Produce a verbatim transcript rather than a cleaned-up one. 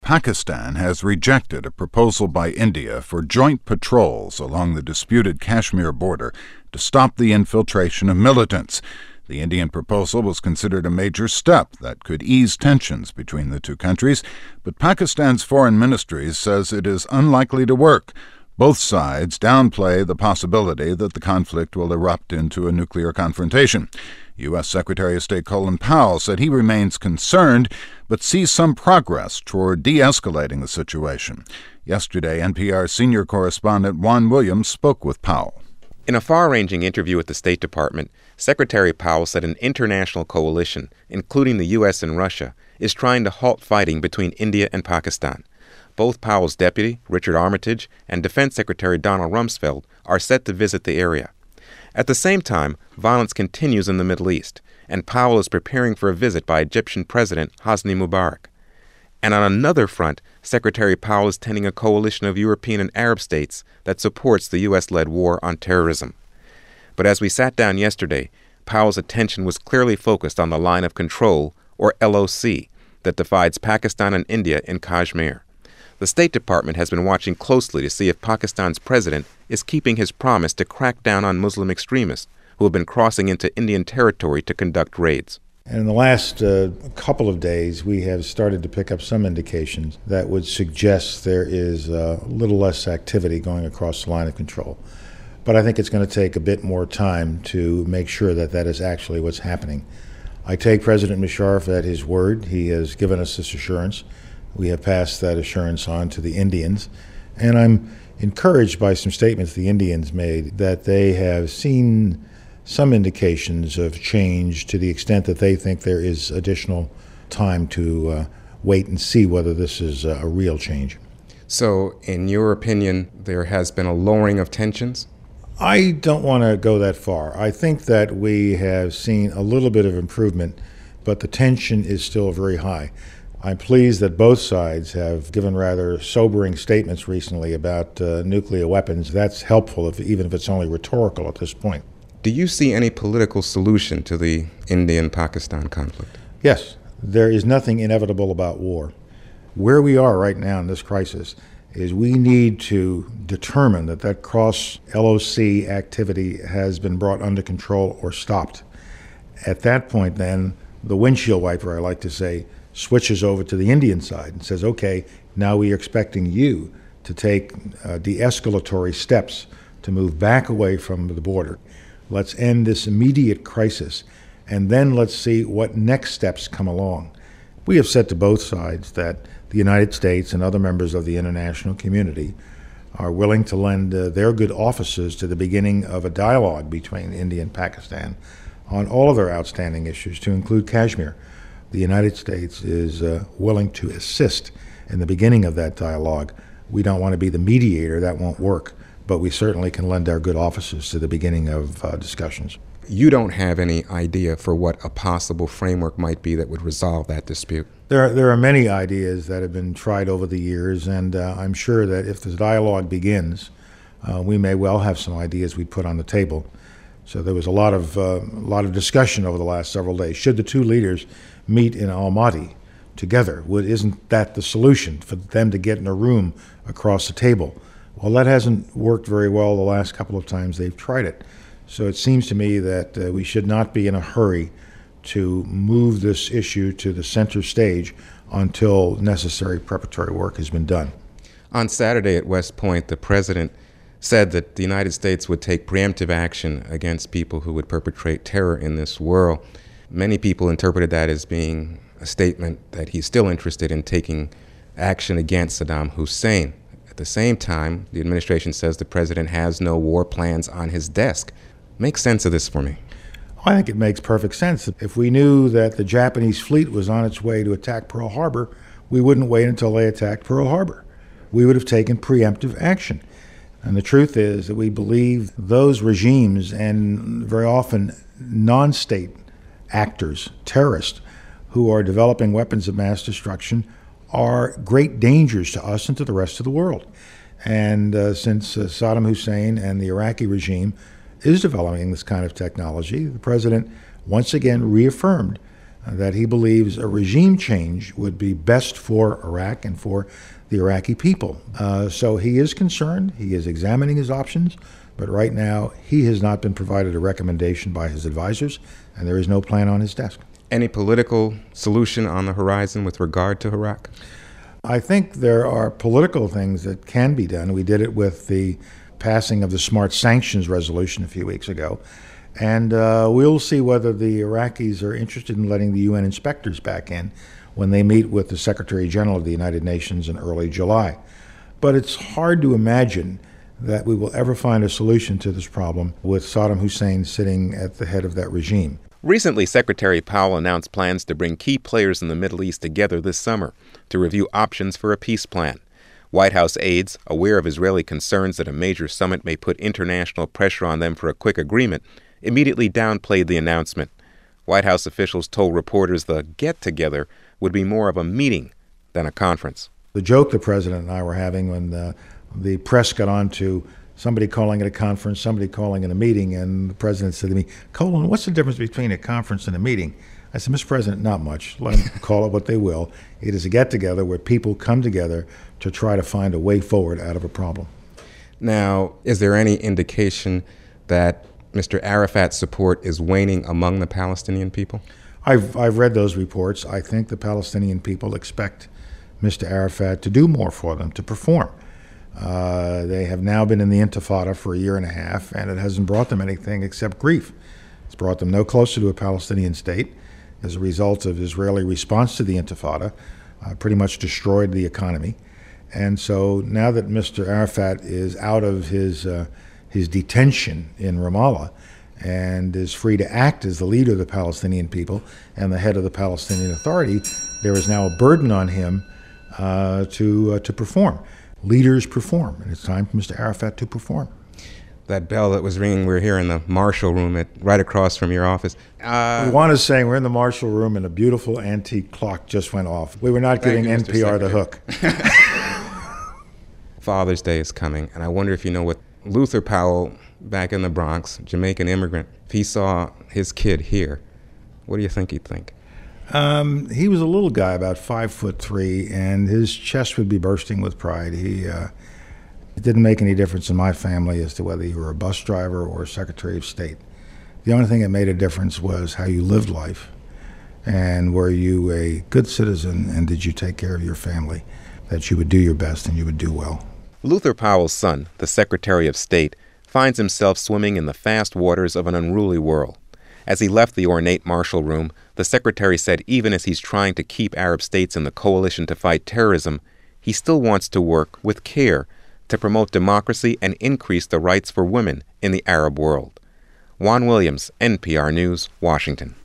Pakistan has rejected a proposal by India for joint patrols along the disputed Kashmir border to stop the infiltration of militants. The Indian proposal was considered a major step that could ease tensions between the two countries, but Pakistan's foreign ministry says it is unlikely to work. Both sides downplay the possibility that the conflict will erupt into a nuclear confrontation. U S. Secretary of State Colin Powell said he remains concerned, but sees some progress toward de-escalating the situation. Yesterday, N P R senior correspondent Juan Williams spoke with Powell. In a far-ranging interview with the State Department, Secretary Powell said an international coalition, including the U S and Russia, is trying to halt fighting between India and Pakistan. Both Powell's deputy, Richard Armitage, and Defense Secretary Donald Rumsfeld are set to visit the area. At the same time, violence continues in the Middle East, and Powell is preparing for a visit by Egyptian President Hosni Mubarak. And on another front, Secretary Powell is tending a coalition of European and Arab states that supports the U S-led war on terrorism. But as we sat down yesterday, Powell's attention was clearly focused on the line of control, or L O C, that divides Pakistan and India in Kashmir. The State Department has been watching closely to see if Pakistan's president is keeping his promise to crack down on Muslim extremists who have been crossing into Indian territory to conduct raids. And in the last uh, couple of days, we have started to pick up some indications that would suggest there is a little less activity going across the line of control. But I think it's going to take a bit more time to make sure that that is actually what's happening. I take President Musharraf at his word. He has given us this assurance. We have passed that assurance on to the Indians, and I'm encouraged by some statements the Indians made that they have seen some indications of change to the extent that they think there is additional time to uh, wait and see whether this is a real change. So, in your opinion, there has been a lowering of tensions? I don't want to go that far. I think that we have seen a little bit of improvement, but the tension is still very high. I'm pleased that both sides have given rather sobering statements recently about uh, nuclear weapons. That's helpful, if, even if it's only rhetorical at this point. Do you see any political solution to the Indian-Pakistan conflict? Yes. There is nothing inevitable about war. Where we are right now in this crisis is we need to determine that that cross-L O C activity has been brought under control or stopped. At that point, then, the windshield wiper, I like to say, switches over to the Indian side and says, okay, now we are expecting you to take uh, de-escalatory steps to move back away from the border. Let's end this immediate crisis, and then let's see what next steps come along. We have said to both sides that the United States and other members of the international community are willing to lend uh, their good offices to the beginning of a dialogue between India and Pakistan on all of their outstanding issues, to include Kashmir. The United States is uh, willing to assist in the beginning of that dialogue. We don't want to be the mediator. That won't work. But we certainly can lend our good offices to the beginning of uh, discussions. You don't have any idea for what a possible framework might be that would resolve that dispute? There are, there are many ideas that have been tried over the years, and uh, I'm sure that if the dialogue begins, uh, we may well have some ideas we put on the table. So there was a lot of uh, a lot of discussion over the last several days. Should the two leaders meet in Almaty together? Would, isn't that the solution, for them to get in a room across the table? Well, that hasn't worked very well the last couple of times they've tried it. So it seems to me that uh, we should not be in a hurry to move this issue to the center stage until necessary preparatory work has been done. On Saturday at West Point, the president said that the United States would take preemptive action against people who would perpetrate terror in this world. Many people interpreted that as being a statement that he's still interested in taking action against Saddam Hussein. At the same time, the administration says the president has no war plans on his desk. Make sense of this for me. I think it makes perfect sense. If we knew that the Japanese fleet was on its way to attack Pearl Harbor, we wouldn't wait until they attacked Pearl Harbor. We would have taken preemptive action. And the truth is that we believe those regimes, and very often non-state actors, terrorists, who are developing weapons of mass destruction, are great dangers to us and to the rest of the world. And uh, since uh, Saddam Hussein and the Iraqi regime is developing this kind of technology, the president once again reaffirmed uh, that he believes a regime change would be best for Iraq and for the Iraqi people. Uh, so he is concerned. He is examining his options. But right now, he has not been provided a recommendation by his advisors, and there is no plan on his desk. Any political solution on the horizon with regard to Iraq? I think there are political things that can be done. We did it with the passing of the Smart Sanctions Resolution a few weeks ago. And uh, we'll see whether the Iraqis are interested in letting the U N inspectors back in when they meet with the Secretary General of the United Nations in early July. But it's hard to imagine that we will ever find a solution to this problem with Saddam Hussein sitting at the head of that regime. Recently, Secretary Powell announced plans to bring key players in the Middle East together this summer to review options for a peace plan. White House aides, aware of Israeli concerns that a major summit may put international pressure on them for a quick agreement, immediately downplayed the announcement. White House officials told reporters the get-together would be more of a meeting than a conference. The joke the president and I were having when the, the press got on to somebody calling it a conference, somebody calling it a meeting, and the president said to me, Colin, what's the difference between a conference and a meeting? I said, Mister President, not much. Let them call it what they will. It is a get-together where people come together to try to find a way forward out of a problem. Now, is there any indication that Mister Arafat's support is waning among the Palestinian people? I've, I've read those reports. I think the Palestinian people expect Mister Arafat to do more for them, to perform. Uh, they have now been in the Intifada for a year and a half, and it hasn't brought them anything except grief. It's brought them no closer to a Palestinian state. As a result of Israeli response to the Intifada, uh, pretty much destroyed the economy. And so now that Mister Arafat is out of his, uh, his detention in Ramallah and is free to act as the leader of the Palestinian people and the head of the Palestinian Authority, there is now a burden on him uh, to, uh, to perform. Leaders perform, and it's time for Mister Arafat to perform. That bell that was ringing, we were here in the Marshall Room at, right across from your office. Uh, Juan is saying we're in the Marshall Room and a beautiful antique clock just went off. We were not giving you, N P R the hook. Father's Day is coming, and I wonder if you know what Luther Powell, back in the Bronx, Jamaican immigrant, if he saw his kid here, what do you think he'd think? Um, he was a little guy, about five foot three, and his chest would be bursting with pride. He uh, it didn't make any difference in my family as to whether you were a bus driver or a Secretary of State. The only thing that made a difference was how you lived life, and were you a good citizen, and did you take care of your family, that you would do your best and you would do well. Luther Powell's son, the Secretary of State, finds himself swimming in the fast waters of an unruly world. As he left the ornate Marshall Room, the Secretary said even as he's trying to keep Arab states in the coalition to fight terrorism, he still wants to work with care to promote democracy and increase the rights for women in the Arab world. Juan Williams, N P R News, Washington.